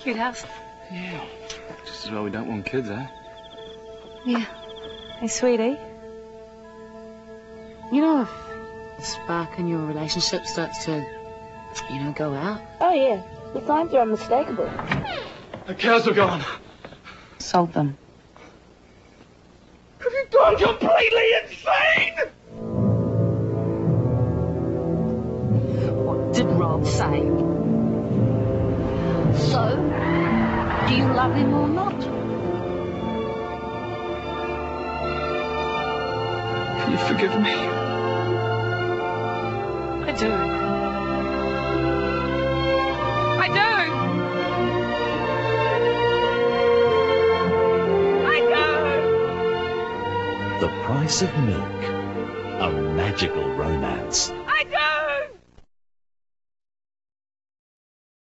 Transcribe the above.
Cute house. Yeah. Just as well we don't want kids, eh? Yeah. Hey, sweetie. You know if the spark in your relationship starts to, go out? Oh, yeah. The signs are unmistakable. The cows are gone. Sold them. Have you gone completely insane? What did Rob say? So, do you love him or not? Can you forgive me? I do. I do! The Price of Milk. A magical romance. I do!